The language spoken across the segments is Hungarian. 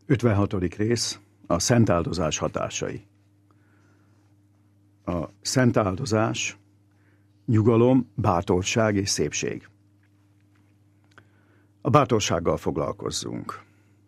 56. rész, a szentáldozás hatásai. A szentáldozás, nyugalom, bátorság és szépség. A bátorsággal foglalkozzunk.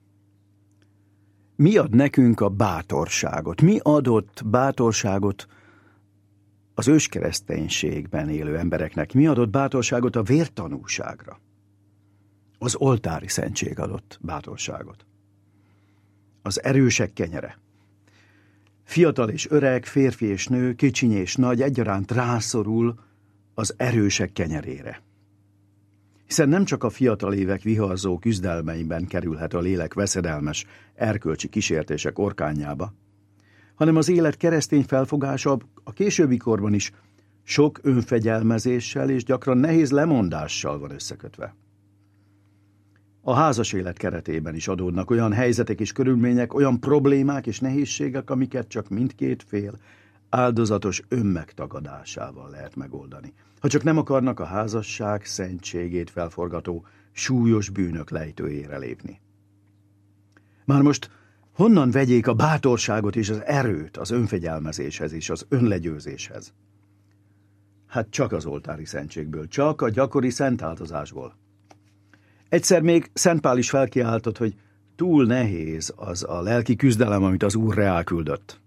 Mi ad nekünk a bátorságot? Mi adott bátorságot az őskereszténységben élő embereknek? Mi adott bátorságot a vértanúságra? Az oltári szentség adott bátorságot. Az erősek kenyere. Fiatal és öreg, férfi és nő, kicsiny és nagy egyaránt rászorul az erősek kenyerére. Hiszen nem csak a fiatal évek viharzó küzdelmeiben kerülhet a lélek veszedelmes erkölcsi kísértések orkányába, hanem az élet keresztény felfogása a későbbi korban is sok önfegyelmezéssel és gyakran nehéz lemondással van összekötve. A házas élet keretében is adódnak olyan helyzetek és körülmények, olyan problémák és nehézségek, amiket csak mindkét fél áldozatos önmegtagadásával lehet megoldani. Ha csak nem akarnak a házasság szentségét felforgató súlyos bűnök lejtőjére lépni. Már most honnan vegyék a bátorságot és az erőt az önfegyelmezéshez és az önlegyőzéshez? Hát csak az oltári szentségből, csak a gyakori szentáldozásból. Egyszer még Szent Pál is felkiáltott, hogy túl nehéz az a lelki küzdelem, amit az Úr reá küldött.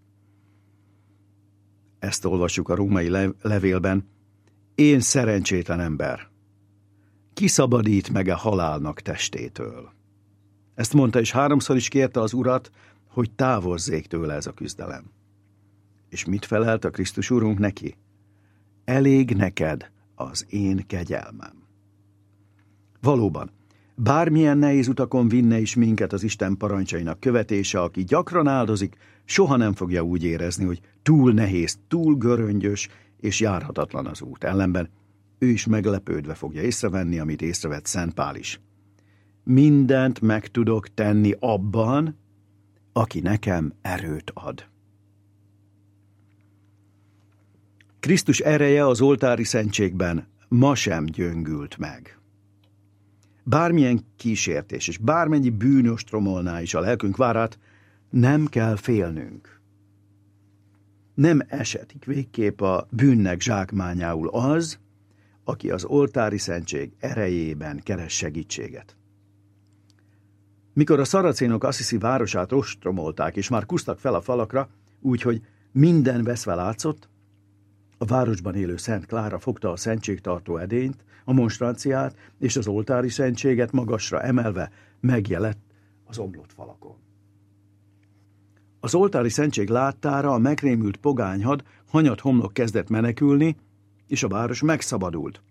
Ezt olvassuk a római levélben. Én szerencsétlen ember. Ki szabadít meg a halálnak testétől? Ezt mondta, és 3-szor is kérte az Urat, hogy távozzék tőle ez a küzdelem. És mit felelt a Krisztus Úrunk neki? Elég neked az én kegyelmem. Valóban, bármilyen nehéz utakon vinne is minket az Isten parancsainak követése, aki gyakran áldozik, soha nem fogja úgy érezni, hogy túl nehéz, túl göröngyös és járhatatlan az út. Ellenben ő is meglepődve fogja észrevenni, amit észrevett Szent Pál is. Mindent meg tudok tenni abban, aki nekem erőt ad. Krisztus ereje az oltári szentségben ma sem gyöngült meg. Bármilyen kísértés és bármennyi bűnöst romolná is a lelkünk várát, nem kell félnünk. Nem esetik végképp a bűnnek zsákmányául az, aki az oltári szentség erejében keres segítséget. Mikor a szaracénok Assisi városát ostromolták, és már kusztak fel a falakra, úgyhogy minden veszve látszott, a városban élő Szent Klára fogta a szentségtartó edényt, a monstranciát és az oltári szentséget magasra emelve megjelent az omlott falakon. Az oltári szentség láttára a megrémült pogányhad hanyat homlok kezdett menekülni, és a város megszabadult.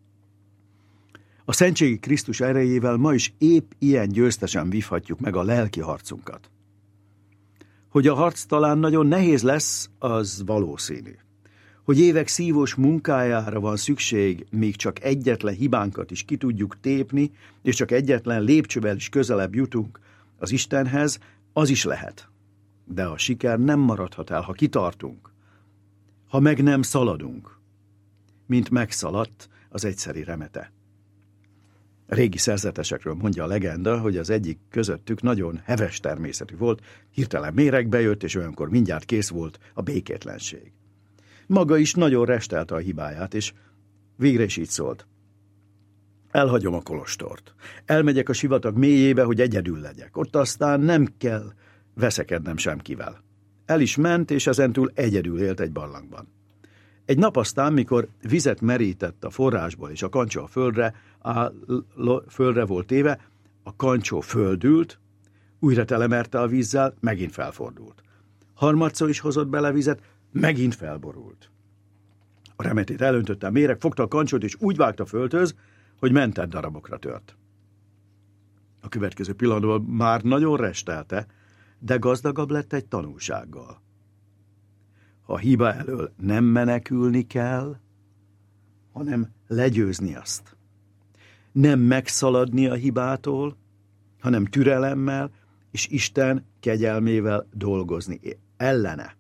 A szentségi Krisztus erejével ma is épp ilyen győztesen vívhatjuk meg a lelki harcunkat. Hogy a harc talán nagyon nehéz lesz, az valószínű. Hogy évek szívós munkájára van szükség, míg csak egyetlen hibánkat is ki tudjuk tépni, és csak egyetlen lépcsővel is közelebb jutunk az Istenhez, az is lehet. De a siker nem maradhat el, ha kitartunk, ha meg nem szaladunk, mint megszaladt az egyszeri remete. Régi szerzetesekről mondja a legenda, hogy az egyik közöttük nagyon heves természetű volt, hirtelen méregbe jött, és olyankor mindjárt kész volt a békétlenség. Maga is nagyon restelte a hibáját, és végre is így szólt. Elhagyom a kolostort. Elmegyek a sivatag mélyébe, hogy egyedül legyek. Ott aztán nem kell veszekednem semkivel. El is ment, és ezentúl egyedül élt egy barlangban. Egy nap aztán, mikor vizet merített a forrásból, és a kancsó a földre volt téve, a kancsó földült, újra telemerte a vízzel, megint felfordult. Harmadszor is hozott bele vizet, megint felborult. A remetét elöntötte a méreg, fogta a kancsót, és úgy vágta a földhöz, hogy mentett darabokra tört. A következő pillanatban már nagyon restelte, de gazdagabb lett egy tanulsággal. A hiba elől nem menekülni kell, hanem legyőzni azt. Nem megszaladni a hibától, hanem türelemmel és Isten kegyelmével dolgozni ellene.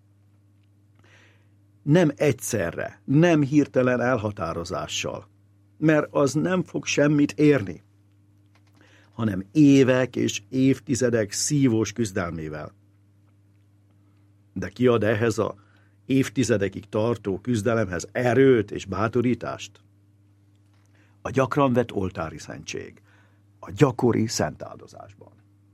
Nem egyszerre, nem hirtelen elhatározással, mert az nem fog semmit érni, hanem évek és évtizedek szívós küzdelmével. De ki ad ehhez a évtizedekig tartó küzdelemhez erőt és bátorítást? A gyakran vett oltári szentség, a gyakori szentáldozásban.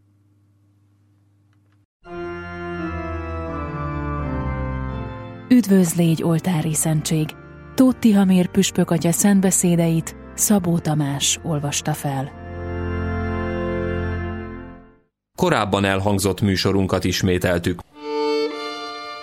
Üdvözl, légy oltári szentség! Tóth Tihamér püspök atya szentbeszédeit Szabó Tamás olvasta fel. Korábban elhangzott műsorunkat ismételtük.